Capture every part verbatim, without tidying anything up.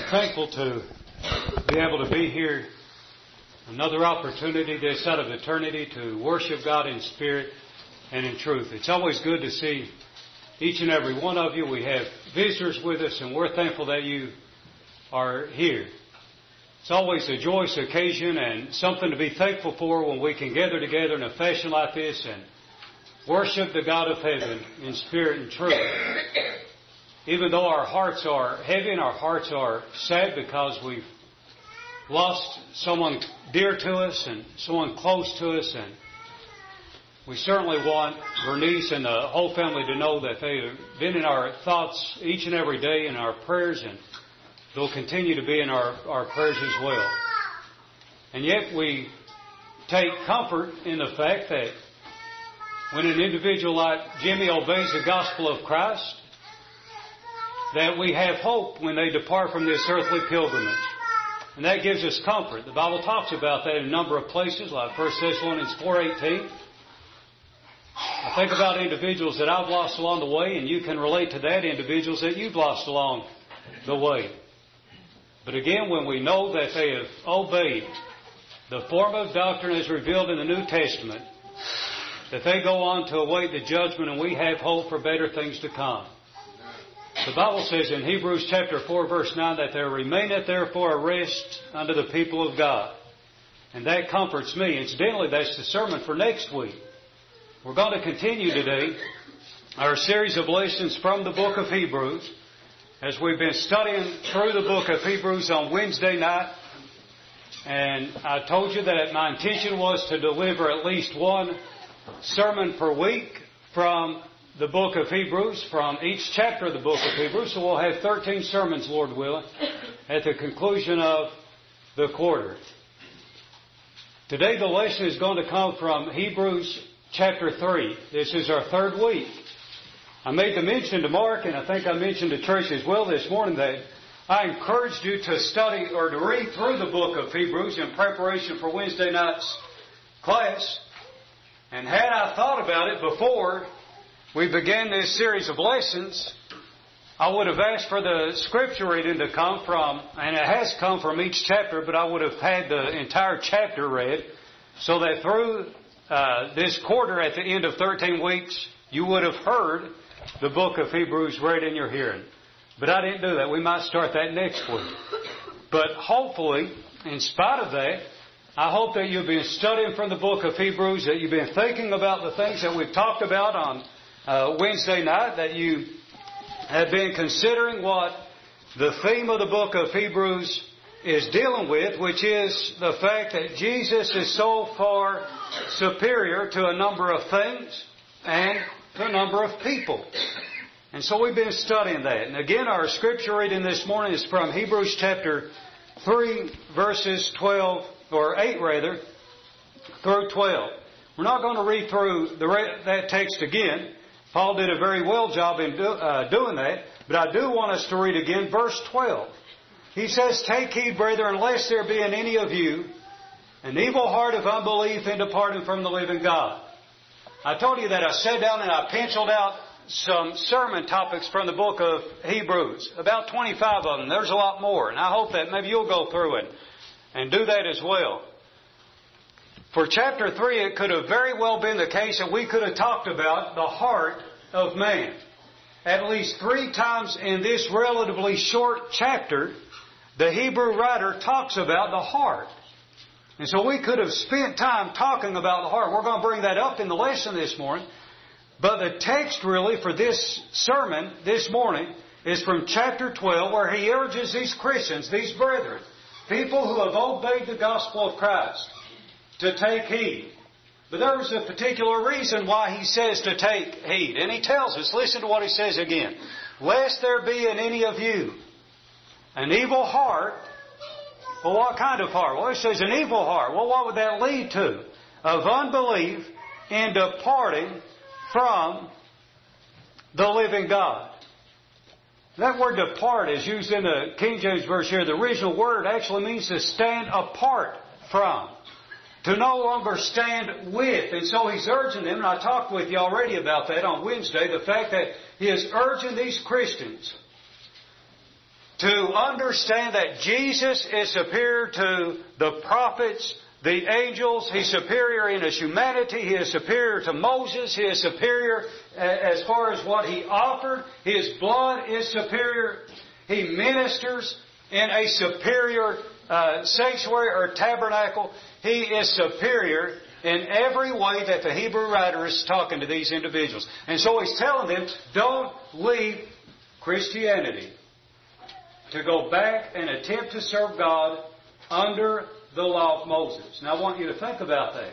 thankful to be able to be here. Another opportunity this side of eternity to worship God in spirit and in truth. It's always good to see each and every one of you. We have visitors with us, and we're thankful that you are here. It's always a joyous occasion and something to be thankful for when we can gather together in a fashion like this and worship the God of heaven in spirit and truth. Even though our hearts are heavy and our hearts are sad because we've lost someone dear to us and someone close to us, and we certainly want Bernice and the whole family to know that they have been in our thoughts each and every day in our prayers, and they'll continue to be in our, our prayers as well. And yet we take comfort in the fact that when an individual like Jimmy obeys the gospel of Christ, that we have hope when they depart from this earthly pilgrimage. And that gives us comfort. The Bible talks about that in a number of places, like First Thessalonians four eighteen. I think about individuals that I've lost along the way, and you can relate to that, individuals that you've lost along the way. But again, when we know that they have obeyed the form of doctrine as revealed in the New Testament, that they go on to await the judgment, and we have hope for better things to come. The Bible says in Hebrews chapter four, verse nine, that there remaineth therefore a rest unto the people of God. And that comforts me. Incidentally, that's the sermon for next week. We're going to continue today our series of lessons from the book of Hebrews, as we've been studying through the book of Hebrews on Wednesday night. And I told you that my intention was to deliver at least one sermon per week from the book of Hebrews, from each chapter of the book of Hebrews. So we'll have thirteen sermons, Lord willing, at the conclusion of the quarter. Today the lesson is going to come from Hebrews chapter three. This is our third week. I made the mention to Mark, and I think I mentioned to Trish as well this morning, that I encouraged you to study or to read through the book of Hebrews in preparation for Wednesday night's class. And had I thought about it before we began this series of lessons, I would have asked for the scripture reading to come from, and it has come from each chapter, but I would have had the entire chapter read, so that through uh, this quarter at the end of thirteen weeks, you would have heard the book of Hebrews read in your hearing. But I didn't do that. We might start that next week. But hopefully, in spite of that, I hope that you've been studying from the book of Hebrews, that you've been thinking about the things that we've talked about on uh, Wednesday night, that you have been considering what the theme of the book of Hebrews is dealing with, which is the fact that Jesus is so far superior to a number of things and to a number of people. And so we've been studying that. And again, our scripture reading this morning is from Hebrews chapter three, verses twelve, or eight rather, through twelve. We're not going to read through the re- that text again. Paul did a very well job in do, uh, doing that. But I do want us to read again verse twelve. He says, "Take heed, brethren, lest there be in any of you an evil heart of unbelief in departing from the living God." I told you that I sat down and I penciled out some sermon topics from the book of Hebrews. About twenty-five of them. There's a lot more. And I hope that maybe you'll go through it and do that as well. For chapter three, it could have very well been the case that we could have talked about the heart of man. At least three times in this relatively short chapter, the Hebrew writer talks about the heart. And so we could have spent time talking about the heart. We're going to bring that up in the lesson this morning. But the text really for this sermon this morning is from chapter twelve, where he urges these Christians, these brethren, people who have obeyed the gospel of Christ, to take heed. But there's a particular reason why he says to take heed. And he tells us, listen to what he says again. "Lest there be in any of you an evil heart." Well, what kind of heart? Well, it says an evil heart. Well, what would that lead to? Of unbelief in departing from the living God. That word "depart" is used in the King James verse here. The original word actually means to stand apart from, to no longer stand with. And so he's urging them, and I talked with you already about that on Wednesday, the fact that he is urging these Christians to understand that Jesus is superior to the prophets, the angels. He's superior in His humanity. He is superior to Moses. He is superior as far as what He offered. His blood is superior. He ministers in a superior uh, sanctuary or tabernacle. He is superior in every way that the Hebrew writer is talking to these individuals. And so he's telling them, don't leave Christianity to go back and attempt to serve God under the law of Moses. Now I want you to think about that.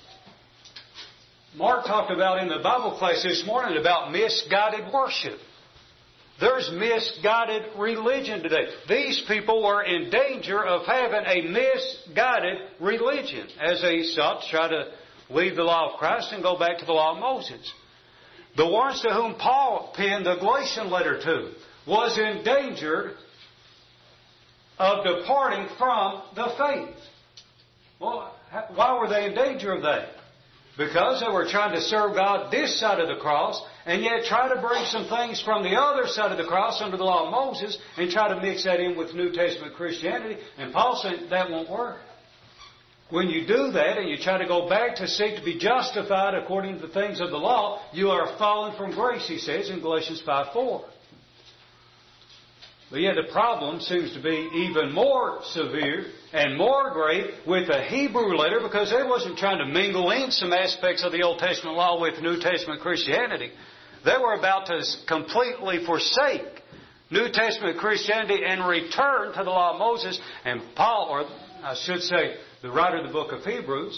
Mark talked about in the Bible class this morning about misguided worship. There's misguided religion today. These people were in danger of having a misguided religion as they sought to try to leave the law of Christ and go back to the law of Moses. The ones to whom Paul penned the Galatian letter to was in danger of departing from the faith. Well, why were they in danger of that? Because they were trying to serve God this side of the cross and yet try to bring some things from the other side of the cross under the law of Moses and try to mix that in with New Testament Christianity. And Paul said that won't work. When you do that and you try to go back to seek to be justified according to the things of the law, you are fallen from grace, he says in Galatians five four. But yet the problem seems to be even more severe and more grave with the Hebrew letter, because they wasn't trying to mingle in some aspects of the Old Testament law with New Testament Christianity. They were about to completely forsake New Testament Christianity and return to the law of Moses. And Paul, or I should say the writer of the book of Hebrews,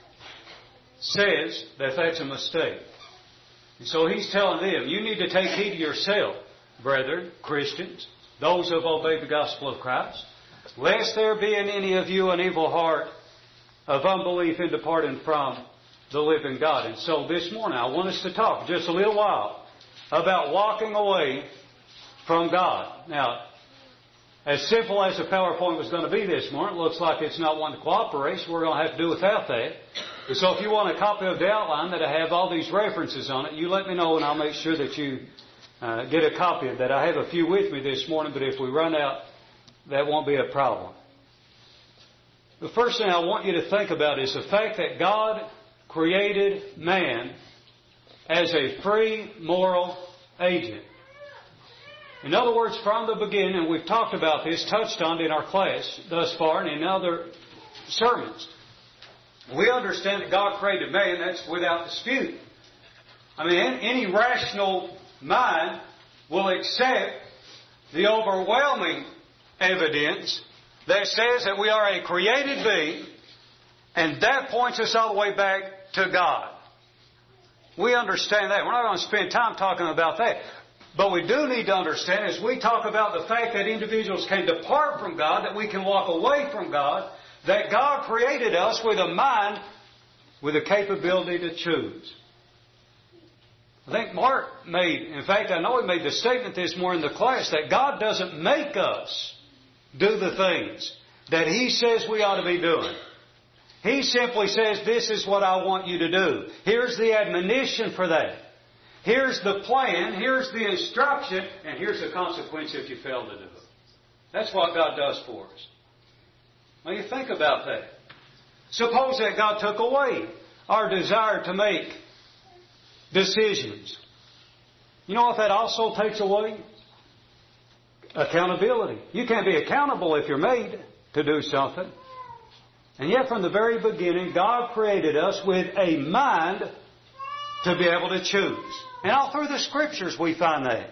says that that's a mistake. And so he's telling them, you need to take heed to yourself, brethren, Christians, those who have obeyed the gospel of Christ, lest there be in any of you an evil heart of unbelief in departing from the living God. And so this morning I want us to talk just a little while about walking away from God. Now, as simple as the PowerPoint was going to be this morning, it looks like it's not one to cooperate, so we're going to have to do without that. And so if you want a copy of the outline that I have all these references on it, you let me know and I'll make sure that you Uh, get a copy of that. I have a few with me this morning, but if we run out, that won't be a problem. The first thing I want you to think about is the fact that God created man as a free moral agent. In other words, from the beginning, and we've talked about this, touched on it in our class thus far and in other sermons, we understand that God created man. That's without dispute. I mean, any rational mind will accept the overwhelming evidence that says that we are a created being, and that points us all the way back to God. We understand that. We're not going to spend time talking about that. But we do need to understand, as we talk about the fact that individuals can depart from God, that we can walk away from God, that God created us with a mind with a capability to choose. I think Mark made, in fact, I know he made the statement this morning in the class that God doesn't make us do the things that He says we ought to be doing. He simply says, this is what I want you to do. Here's the admonition for that. Here's the plan. Here's the instruction. And here's the consequence if you fail to do it. That's what God does for us. Now you think about that. Suppose that God took away our desire to make decisions. You know what that also takes away? Accountability. You can't be accountable if you're made to do something. And yet from the very beginning, God created us with a mind to be able to choose. And all through the Scriptures we find that.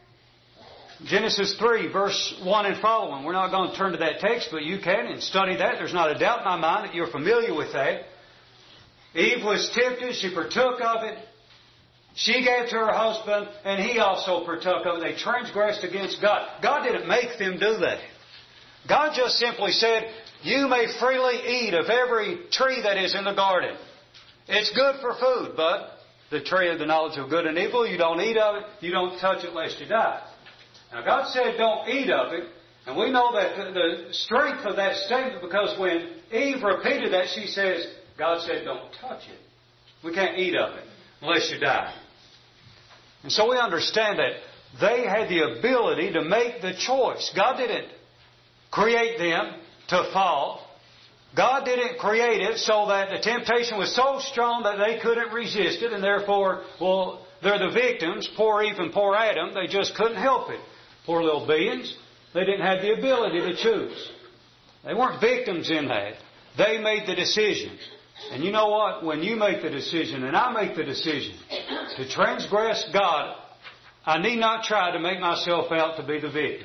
Genesis three, verse one and following. We're not going to turn to that text, but you can and study that. There's not a doubt in my mind that you're familiar with that. Eve was tempted. She partook of it. She gave to her husband, and he also partook of it. They transgressed against God. God didn't make them do that. God just simply said, you may freely eat of every tree that is in the garden. It's good for food, but the tree of the knowledge of good and evil, you don't eat of it, you don't touch it lest you die. Now God said don't eat of it, and we know that the, the strength of that statement, because when Eve repeated that, she says, God said don't touch it. We can't eat of it unless you die. And so we understand that they had the ability to make the choice. God didn't create them to fall. God didn't create it so that the temptation was so strong that they couldn't resist it, and therefore, well, they're the victims. Poor Eve and poor Adam, they just couldn't help it. Poor little beings, they didn't have the ability to choose. They weren't victims in that. They made the decision. And you know what? When you make the decision, and I make the decision to transgress God, I need not try to make myself out to be the victim.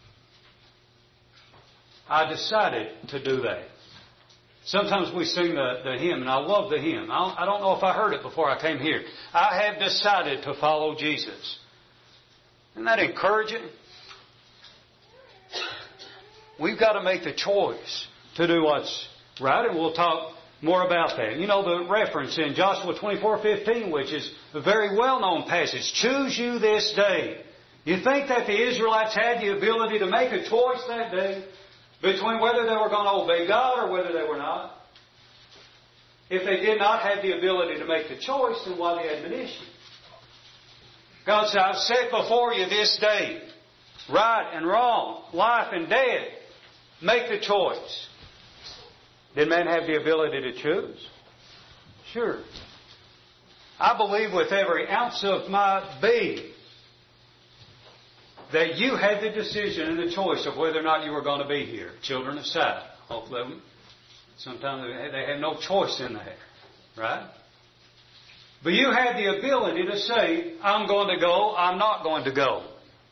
I decided to do that. Sometimes we sing the, the hymn, and I love the hymn. I don't, I don't know if I heard it before I came here. I have decided to follow Jesus. Isn't that encouraging? We've got to make the choice to do what's right, and we'll talk more about that. You know the reference in Joshua twenty-four fifteen, which is a very well-known passage. Choose you this day. You think that the Israelites had the ability to make a choice that day between whether they were going to obey God or whether they were not? If they did not have the ability to make the choice, then why the admonition? God said, I've set before you this day, right and wrong, life and death. Make the choice. Did man have the ability to choose? Sure. I believe with every ounce of my being that you had the decision and the choice of whether or not you were going to be here. Children aside. Hopefully, sometimes they have no choice in that. Right? But you had the ability to say, I'm going to go, I'm not going to go.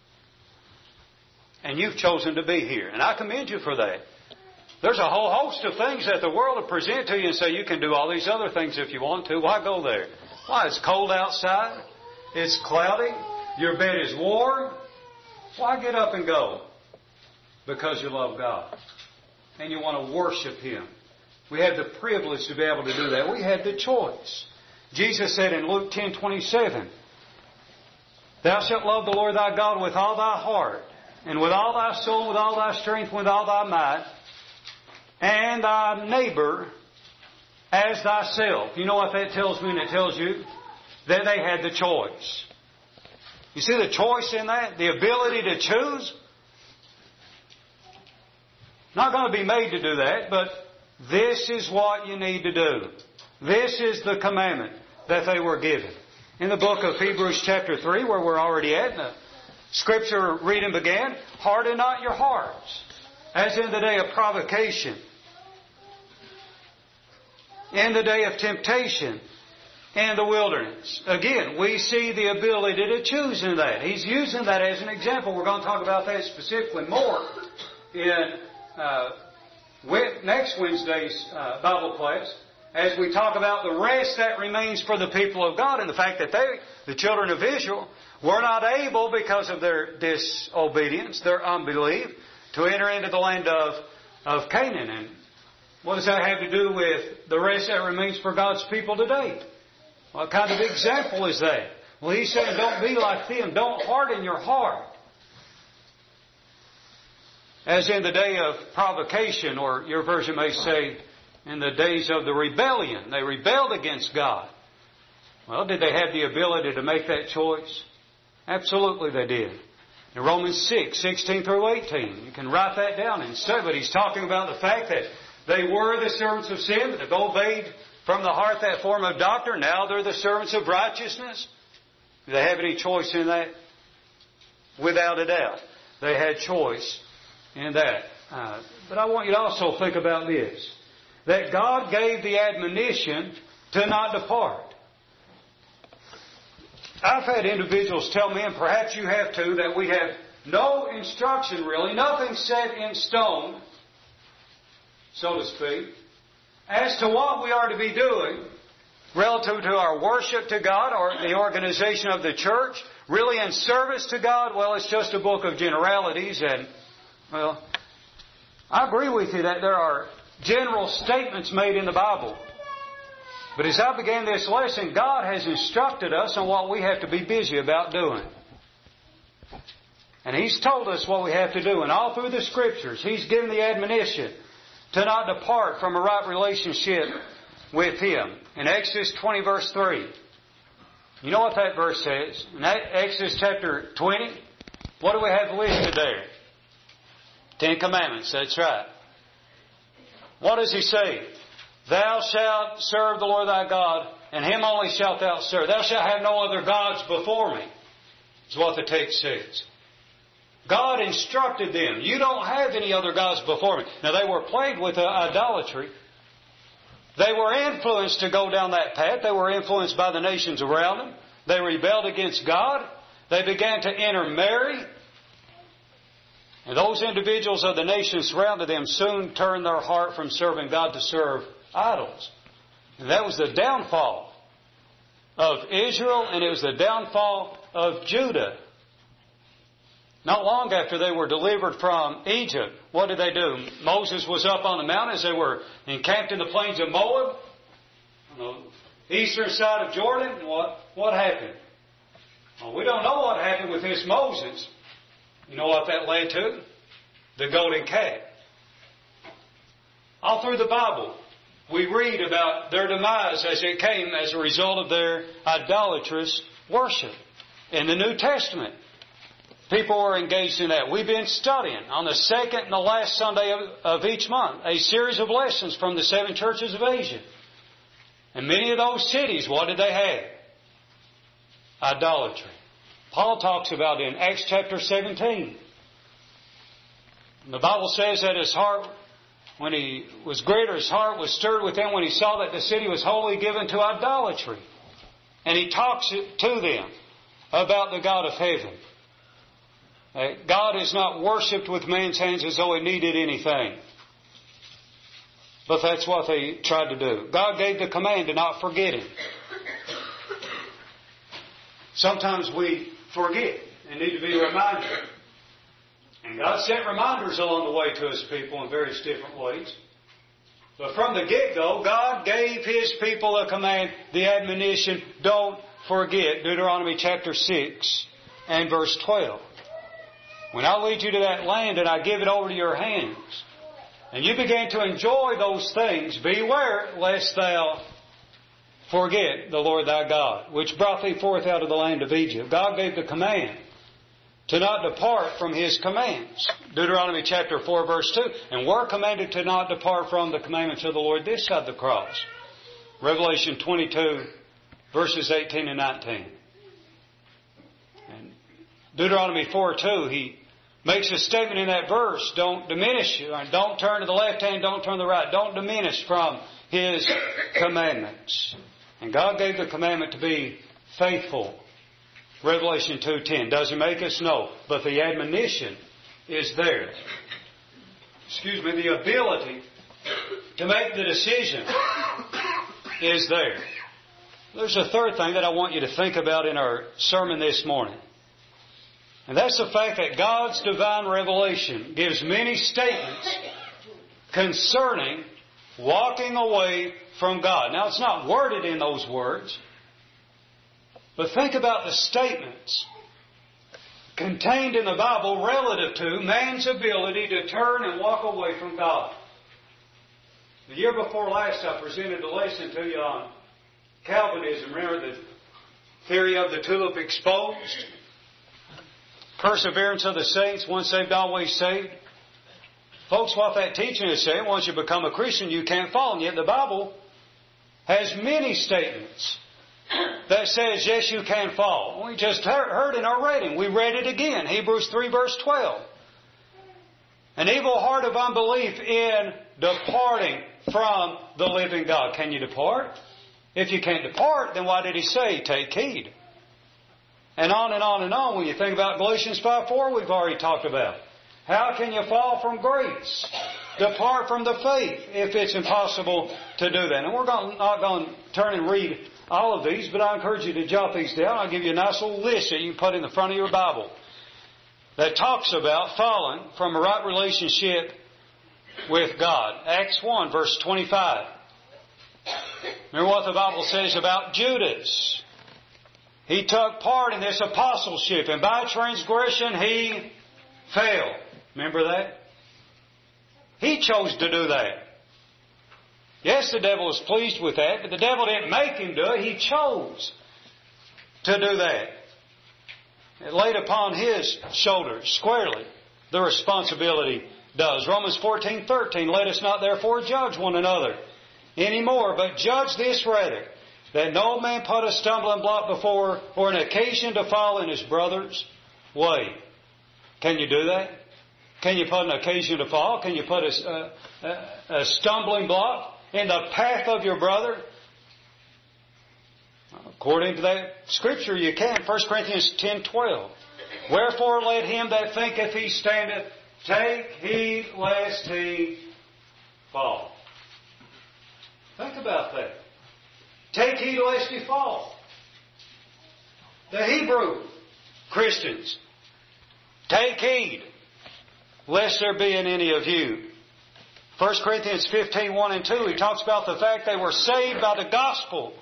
And you've chosen to be here. And I commend you for that. There's a whole host of things that the world will present to you and say, you can do all these other things if you want to. Why go there? Why? It's cold outside. It's cloudy. Your bed is warm. Why get up and go? Because you love God. And you want to worship Him. We have the privilege to be able to do that. We had the choice. Jesus said in Luke ten twenty-seven, Thou shalt love the Lord thy God with all thy heart, and with all thy soul, with all thy strength, with all thy might, and thy neighbor as thyself. You know what that tells me? And it tells you that they had the choice. You see the choice in that? The ability to choose? Not going to be made to do that, but this is what you need to do. This is the commandment that they were given. In the book of Hebrews chapter three, where we're already at, the Scripture reading began, harden not your hearts, as in the day of provocation, in the day of temptation, in the wilderness. Again, we see the ability to choose in that. He's using that as an example. We're going to talk about that specifically more in uh, next Wednesday's uh, Bible class, as we talk about the rest that remains for the people of God, and the fact that they, the children of Israel, were not able, because of their disobedience, their unbelief, to enter into the land of, of Canaan. And what does that have to do with the rest that remains for God's people today? What kind of example is that? Well, He's saying, don't be like them. Don't harden your heart. As in the day of provocation, or your version may say, in the days of the rebellion. They rebelled against God. Well, did they have the ability to make that choice? Absolutely they did. In Romans six, sixteen through eighteen, you can write that down and say, but he's talking about the fact that they were the servants of sin, that have obeyed from the heart that form of doctrine. Now they're the servants of righteousness. Do they have any choice in that? Without a doubt. They had choice in that. Uh, but I want you to also think about this. That God gave the admonition to not depart. I've had individuals tell me, and perhaps you have too, that we have no instruction really, nothing set in stone, so to speak, as to what we are to be doing relative to our worship to God or the organization of the church, really in service to God. Well, it's just a book of generalities, and, well, I agree with you that there are general statements made in the Bible. But as I began this lesson, God has instructed us on what we have to be busy about doing. And He's told us what we have to do. And all through the Scriptures, He's given the admonition to not depart from a right relationship with Him. In Exodus twenty verse three, You know what that verse says? In Exodus chapter twenty, what do we have listed there? Ten Commandments, that's right. What does He say? Thou shalt serve the Lord thy God, and Him only shalt thou serve. Thou shalt have no other gods before me, is what the text says. God instructed them, you don't have any other gods before me. Now they were plagued with uh, idolatry. They were influenced to go down that path. They were influenced by the nations around them. They rebelled against God. They began to intermarry. And those individuals of the nation surrounded them soon turned their heart from serving God to serve idols. And that was the downfall of Israel, and it was the downfall of Judah. Not long after they were delivered from Egypt, what did they do? Moses was up on the mountains. They were encamped in the plains of Moab, on the eastern side of Jordan. What, what happened? Well, we don't know what happened with this Moses. You know what that led to? The golden calf. All through the Bible, we read about their demise as it came as a result of their idolatrous worship. In the New Testament, people were engaged in that. We've been studying on the second and the last Sunday of, of each month a series of lessons from the seven churches of Asia. And many of those cities, what did they have? Idolatry. Paul talks about it in Acts chapter seventeen. The Bible says that his heart, when he was greater, his heart was stirred within when he saw that the city was wholly given to idolatry. And he talks to them about the God of heaven. God is not worshipped with man's hands as though He needed anything. But that's what they tried to do. God gave the command to not forget Him. Sometimes we forget and need to be reminded. And God sent reminders along the way to His people in various different ways. But from the get-go, God gave His people a command, the admonition, don't forget. Deuteronomy chapter six and verse twelve. When I lead you to that land and I give it over to your hands, and you begin to enjoy those things, beware lest thou forget the Lord thy God, which brought thee forth out of the land of Egypt. God gave the command to not depart from His commands. Deuteronomy chapter four verse two. And we're commanded to not depart from the commandments of the Lord this side of the cross. Revelation twenty-two verses eighteen and nineteen. And Deuteronomy four two, He makes a statement in that verse, don't diminish, don't turn to the left hand, don't turn to the right, don't diminish from His commandments. And God gave the commandment to be faithful. Revelation two ten. Does He make us? No. But the admonition is there. Excuse me, the ability to make the decision is there. There's a third thing that I want you to think about in our sermon this morning. And that's the fact that God's divine revelation gives many statements concerning walking away from God. Now, it's not worded in those words, but think about the statements contained in the Bible relative to man's ability to turn and walk away from God. The year before last, I presented a lesson to you on Calvinism. Remember the theory of the tulip exposed? Perseverance of the saints, once saved, always saved. Folks, what that teaching is saying, once you become a Christian, you can't fall. And yet the Bible has many statements that says, yes, you can fall. We just heard in our reading. We read it again. Hebrews three verse twelve. An evil heart of unbelief in departing from the living God. Can you depart? If you can't depart, then why did He say, take heed? And on and on and on. When you think about Galatians five four, we've already talked about. How can you fall from grace? Depart from the faith if it's impossible to do that. And we're not going to turn and read all of these, but I encourage you to jot these down. I'll give you a nice little list that you can put in the front of your Bible that talks about falling from a right relationship with God. Acts one verse twenty-five. Remember what the Bible says about Judas. He took part in this apostleship, and by transgression he fell. Remember that? He chose to do that. Yes, the devil was pleased with that, but the devil didn't make him do it. He chose. to do that. It laid upon His shoulders squarely. The responsibility does. Romans fourteen thirteen, let us not therefore judge one another any more, but judge this rather, that no man put a stumbling block before or an occasion to fall in his brother's way. Can you do that? Can you put an occasion to fall? Can you put a, a, a stumbling block in the path of your brother? According to that Scripture, you can. First Corinthians ten twelve. Wherefore let him that thinketh he standeth take heed lest he fall. Think about that. Take heed lest he fall. The Hebrew Christians, take heed lest there be in any of you. First Corinthians fifteen one and two, he talks about the fact they were saved by the gospel.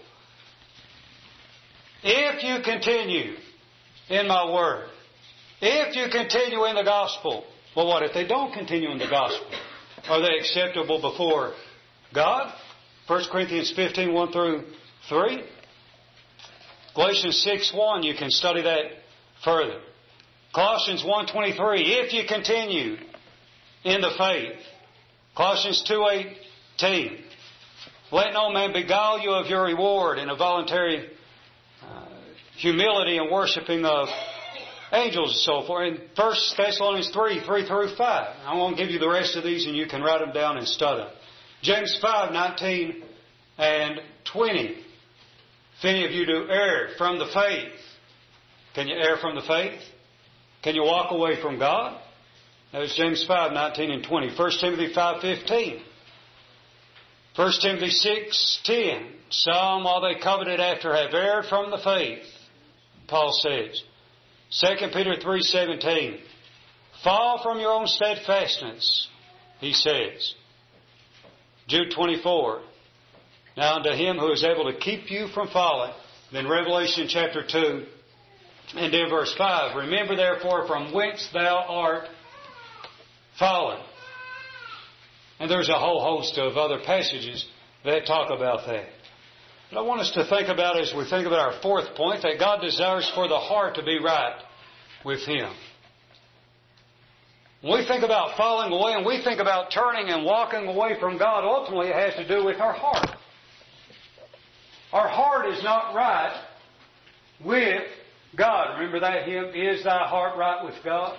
If you continue in my word, if you continue in the gospel, well, what if they don't continue in the gospel? Are they acceptable before God? First Corinthians fifteen one through three. Galatians six one, you can study that further. Colossians one twenty-three, if you continue in the faith. Colossians two eighteen, let no man beguile you of your reward in a voluntary uh, humility and worshiping of angels and so forth. In First Thessalonians three, three through five. I won't give you the rest of these and you can write them down and study them. James five, nineteen and twenty. If any of you do err from the faith, can you err from the faith? Can you walk away from God? That was James five, nineteen and twenty. First Timothy five, fifteen. First Timothy six, ten. Some, while they coveted after, have erred from the faith, Paul says. Second Peter three, seventeen. Fall from your own steadfastness, he says. Jude twenty-four. Now unto Him who is able to keep you from falling. Then Revelation chapter two and in verse five. Remember therefore from whence thou art fallen. And there's a whole host of other passages that talk about that. But I want us to think about, as we think about our fourth point, that God desires for the heart to be right with Him. When we think about falling away and we think about turning and walking away from God, ultimately it has to do with our heart. Our heart is not right with God. Remember that hymn, Is Thy Heart Right with God?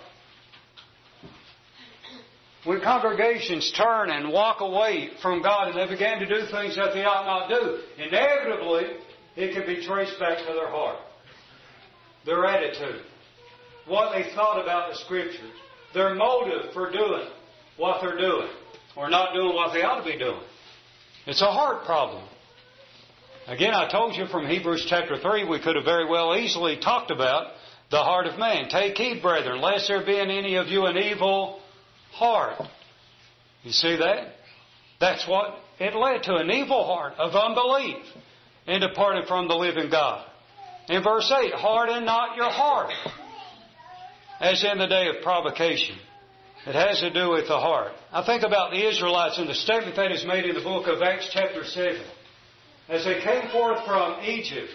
When congregations turn and walk away from God and they begin to do things that they ought not do, inevitably it can be traced back to their heart. Their attitude. What they thought about the Scriptures. Their motive for doing what they're doing. Or not doing what they ought to be doing. It's a heart problem. Again, I told you from Hebrews chapter three, we could have very well easily talked about the heart of man. Take heed, brethren, lest there be in any of you an evil heart. You see that? That's what it led to, an evil heart of unbelief and departing from the living God. In verse eight, harden not your heart, as in the day of provocation. It has to do with the heart. I think about the Israelites and the statement that is made in the book of Acts chapter seven. As they came forth from Egypt.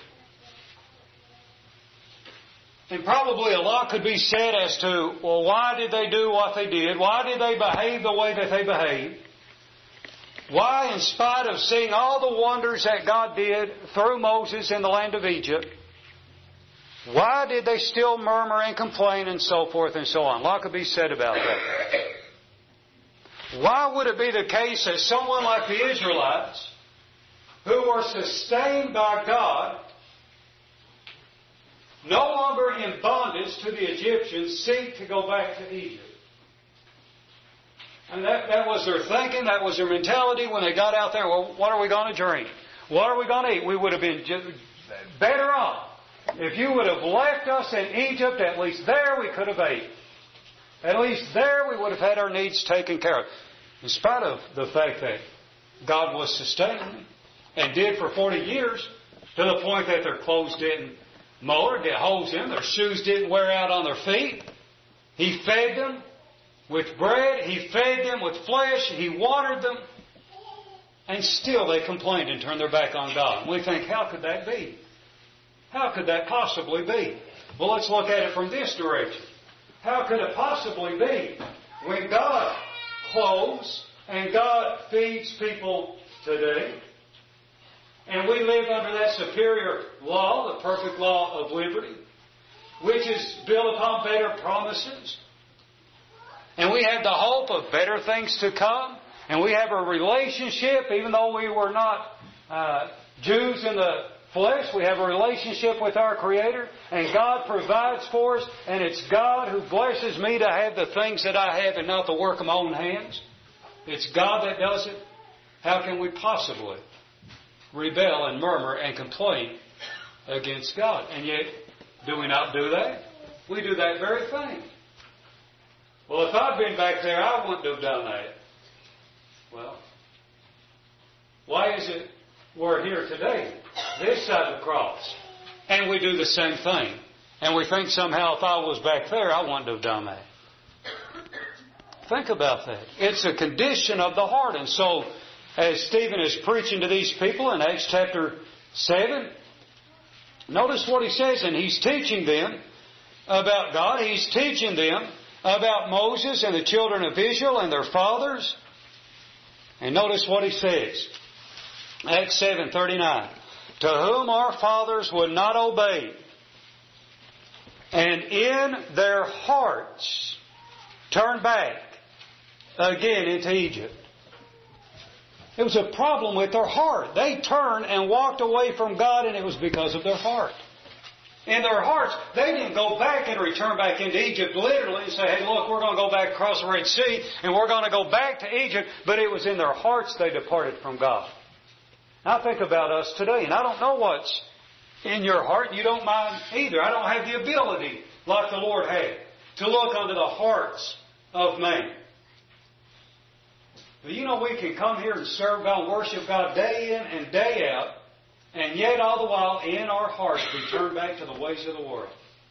And probably a lot could be said as to, well, why did they do what they did? Why did they behave the way that they behaved? Why, in spite of seeing all the wonders that God did through Moses in the land of Egypt, why did they still murmur and complain and so forth and so on? A lot could be said about that. Why would it be the case that someone like the Israelites, who were sustained by God, no longer in bondage to the Egyptians, seek to go back to Egypt? And that, that was their thinking, that was their mentality when they got out there. Well, what are we going to drink? What are we going to eat? We would have been better off if you would have left us in Egypt. At least there we could have ate. At least there we would have had our needs taken care of. In spite of the fact that God was sustaining them. And did for forty years, to the point that their clothes didn't mold or get holes in, their shoes didn't wear out on their feet. He fed them with bread, He fed them with flesh, He watered them, and still they complained and turned their back on God. And we think, how could that be? How could that possibly be? Well, let's look at it from this direction. How could it possibly be when God clothes and God feeds people today, and we live under that superior law, the perfect law of liberty, which is built upon better promises, and we have the hope of better things to come, and we have a relationship, even though we were not uh, Jews in the flesh, we have a relationship with our Creator, and God provides for us, and it's God who blesses me to have the things that I have and not the work of my own hands. It's God that does it. How can we possibly rebel and murmur and complain against God? And yet, do we not do that? We do that very thing. Well, if I'd been back there, I wouldn't have done that. Well, why is it we're here today, this side of the cross, and we do the same thing? And we think somehow if I was back there, I wouldn't have done that. Think about that. It's a condition of the heart. And so, as Stephen is preaching to these people in Acts chapter seven, notice what he says, and he's teaching them about God. He's teaching them about Moses and the children of Israel and their fathers. And notice what he says. Acts seven thirty-nine. To whom our fathers would not obey, and in their hearts turned back again into Egypt. It was a problem with their heart. They turned and walked away from God, and it was because of their heart. In their hearts, they didn't go back and return back into Egypt literally and say, hey, look, we're going to go back across the Red Sea and we're going to go back to Egypt. But it was in their hearts they departed from God. Now think about us today, and I don't know what's in your heart, and you don't mind either. I don't have the ability, like the Lord had, to look under the hearts of man. But you know, we can come here and serve God and worship God day in and day out, and yet all the while in our hearts we turn back to the ways of the world.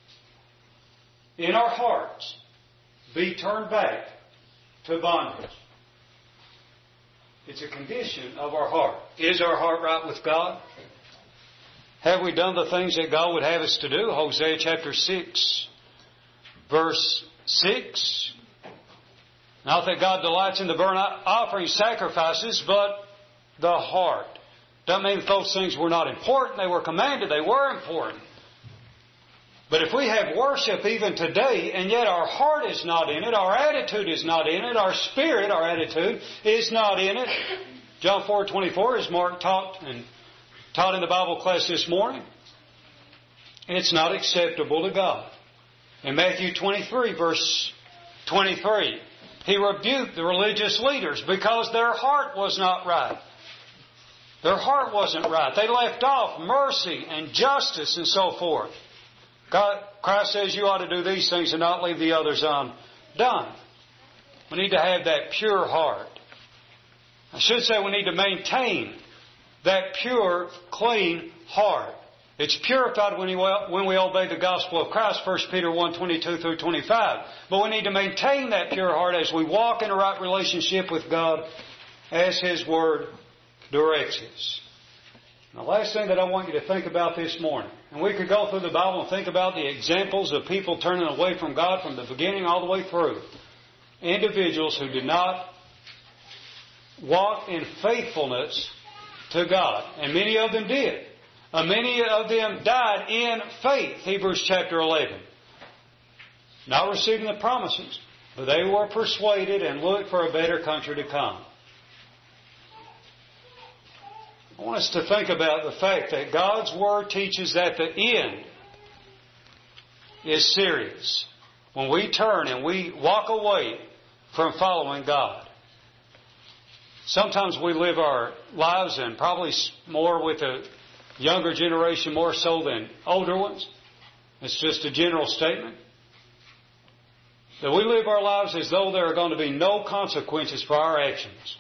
In our hearts be turned back to bondage. It's a condition of our heart. Is our heart right with God? Have we done the things that God would have us to do? Hosea chapter six, verse six. Not that God delights in the burnt offering sacrifices, but the heart. Doesn't mean that those things were not important. They were commanded. They were important. But if we have worship even today, and yet our heart is not in it, our attitude is not in it, our spirit, our attitude, is not in it. John four twenty-four, as Mark taught and taught in the Bible class this morning, it's not acceptable to God. In Matthew twenty-three, verse twenty-three, He rebuked the religious leaders because their heart was not right. Their heart wasn't right. They left off mercy and justice and so forth. God, Christ says you ought to do these things and not leave the others undone. We need to have that pure heart. I should say we need to maintain that pure, clean heart. It's purified when, you, when we obey the gospel of Christ, First Peter one twenty-two through twenty-five. But we need to maintain that pure heart as we walk in a right relationship with God as His Word directs us. And the last thing that I want you to think about this morning, and we could go through the Bible and think about the examples of people turning away from God from the beginning all the way through. Individuals who did not walk in faithfulness to God. And many of them did. Uh, many of them died in faith, Hebrews chapter eleven. Not receiving the promises, but they were persuaded and looked for a better country to come. I want us to think about the fact that God's Word teaches that the end is serious. When we turn and we walk away from following God. Sometimes we live our lives, and probably more with the younger generation more so than older ones. It's just a general statement. That we live our lives as though there are going to be no consequences for our actions.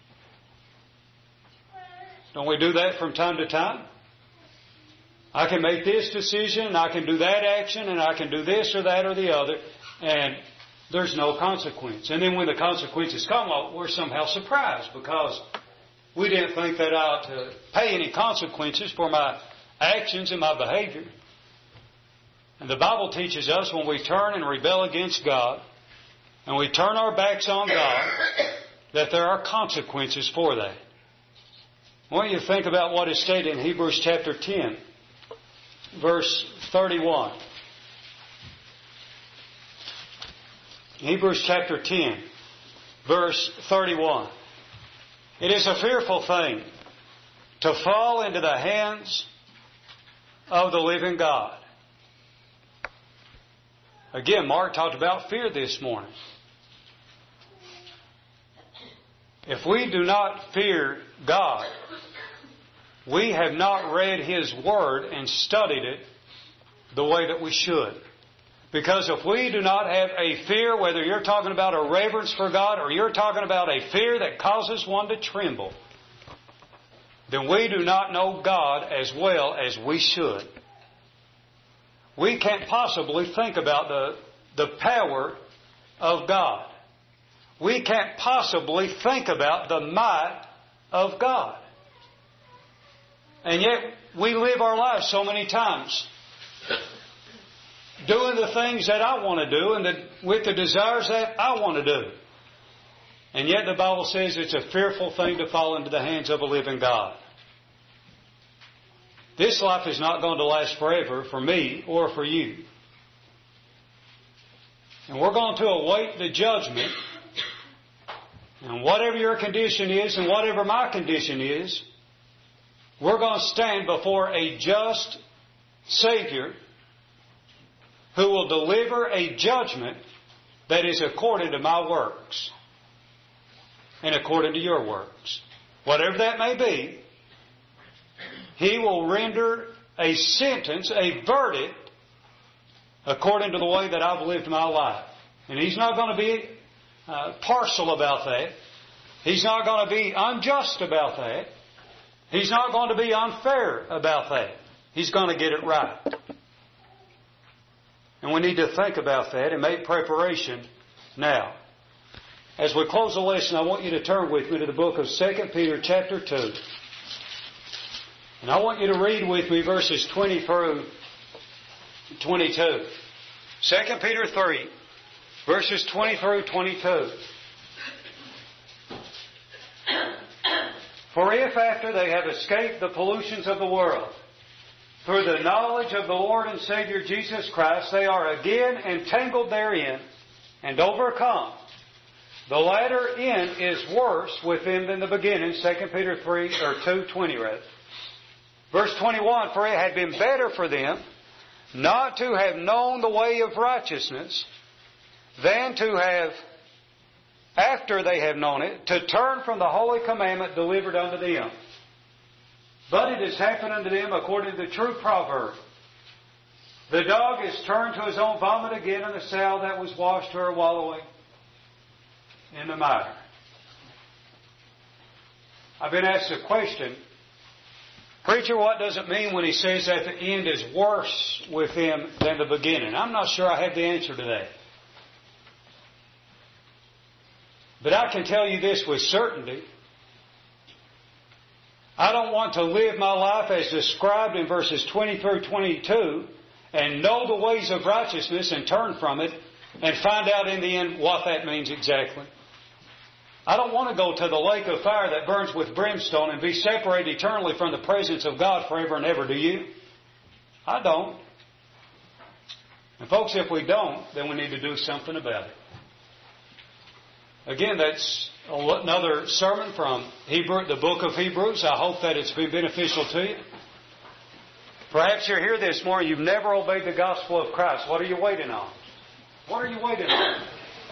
Don't we do that from time to time? I can make this decision, I can do that action, and I can do this or that or the other, and there's no consequence. And then when the consequences come, we're somehow surprised because we didn't think that I ought to pay any consequences for my actions and my behavior. And the Bible teaches us when we turn and rebel against God, and we turn our backs on God, that there are consequences for that. I want you to think about what is stated in Hebrews chapter ten, verse thirty-one. Hebrews chapter ten, verse thirty-one. It is a fearful thing to fall into the hands of the living God. Again, Mark talked about fear this morning. If we do not fear God, we have not read His Word and studied it the way that we should. Because if we do not have a fear, whether you're talking about a reverence for God or you're talking about a fear that causes one to tremble, then we do not know God as well as we should. We can't possibly think about the, the power of God. We can't possibly think about the might of God. And yet we live our lives so many times doing the things that I want to do and the, with the desires that I want to do. And yet the Bible says it's a fearful thing to fall into the hands of a living God. This life is not going to last forever for me or for you. And we're going to await the judgment. And whatever your condition is and whatever my condition is, we're going to stand before a just Savior who will deliver a judgment that is according to my works and according to your works. Whatever that may be, He will render a sentence, a verdict, according to the way that I've lived my life. And He's not going to be uh, partial about that. He's not going to be unjust about that. He's not going to be unfair about that. He's going to get it right. And we need to think about that and make preparation now. As we close the lesson, I want you to turn with me to the book of Second Peter chapter two. And I want you to read with me verses twenty through twenty-two. Second Peter three, verses twenty through twenty-two. For if after they have escaped the pollutions of the world, through the knowledge of the Lord and Savior Jesus Christ, they are again entangled therein and overcome, the latter end is worse with them than the beginning. Second Peter three or two twenty rather. Verse twenty-one, for it had been better for them not to have known the way of righteousness than to have, after they have known it, to turn from the holy commandment delivered unto them. But it has happened unto them according to the true proverb. The dog is turned to his own vomit again, and the sow that was washed to her wallowing in the mire. I've been asked a question, preacher, what does it mean when he says that the end is worse with them than the beginning? I'm not sure I have the answer to that. But I can tell you this with certainty. I don't want to live my life as described in verses twenty through twenty-two and know the ways of righteousness and turn from it and find out in the end what that means exactly. I don't want to go to the lake of fire that burns with brimstone and be separated eternally from the presence of God forever and ever, do you? I don't. And folks, if we don't, then we need to do something about it. Again, that's another sermon from Hebrew, the book of Hebrews. I hope that it's been beneficial to you. Perhaps you're here this morning, you've never obeyed the gospel of Christ. What are you waiting on? What are you waiting on?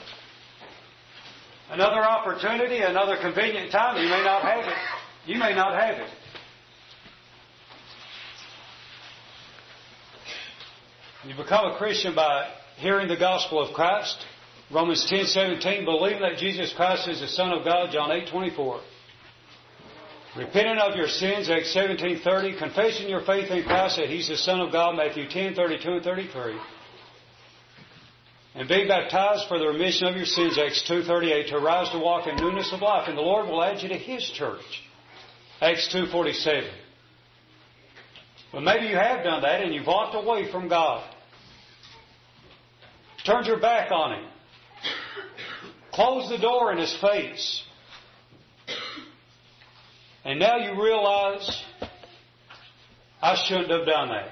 Another opportunity, another convenient time, you may not have it. You may not have it. You become a Christian by hearing the gospel of Christ. Romans ten seventeen, believing that Jesus Christ is the Son of God, John eight twenty-four. Repenting of your sins, Acts seventeen thirty. Confessing your faith in Christ that He's the Son of God, Matthew ten thirty-two and thirty-three. And being baptized for the remission of your sins, Acts two thirty-eight, to arise to walk in newness of life. And the Lord will add you to His church, Acts two forty-seven. But maybe you have done that and you've walked away from God. Turned your back on Him. Closed the door in His face. And now you realize, I shouldn't have done that.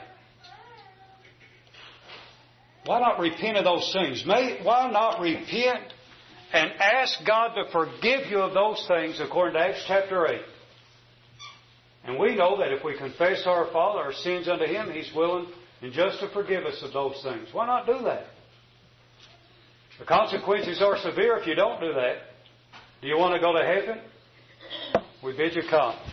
Why not repent of those things? May, why not repent and ask God to forgive you of those things according to Acts chapter eight? And we know that if we confess our fault, our sins unto Him, He's willing and just to forgive us of those things. Why not do that? The consequences are severe if you don't do that. Do you want to go to heaven? We bid you come.